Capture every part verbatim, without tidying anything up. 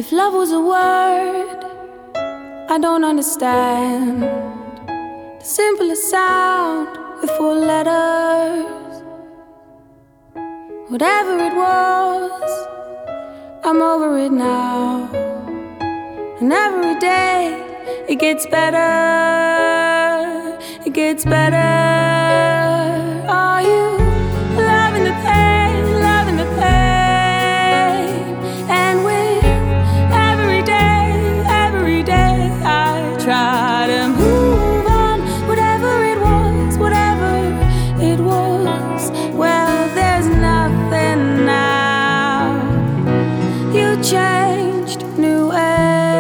If love was a word I don't understand, the simplest sound with four letters. Whatever it was, I'm over it now. And every day it gets better, it gets better. Are you loving the pain, loving the pain? And with every day, every day I try to move on. Whatever it was, whatever it was, well, there's nothing now. You changed, new age.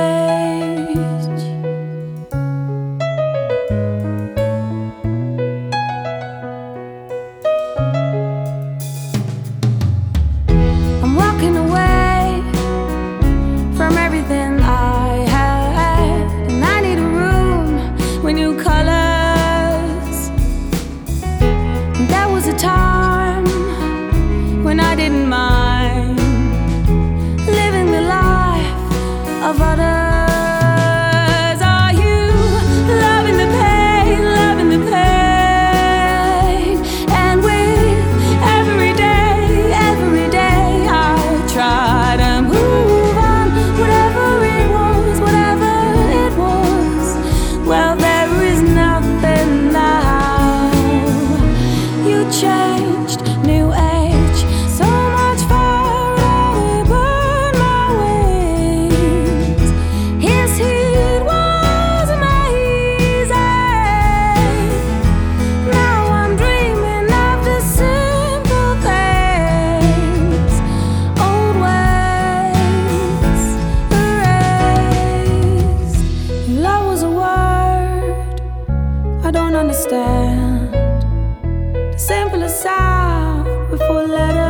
I'm walking away from everything I had, and I need a room with new colors. And there was a time when I didn't mind living the life of others. Are you loving the pain, loving the pain? And with every day, every day I try to move on. Whatever it was, whatever it was, well, there is nothing now. You changed, new age, so much fire to burn my wings. His heat was amazing. Now I'm dreaming of the simple things. Old ways erased. Love was a word I don't understand, the simplest sound with four letters.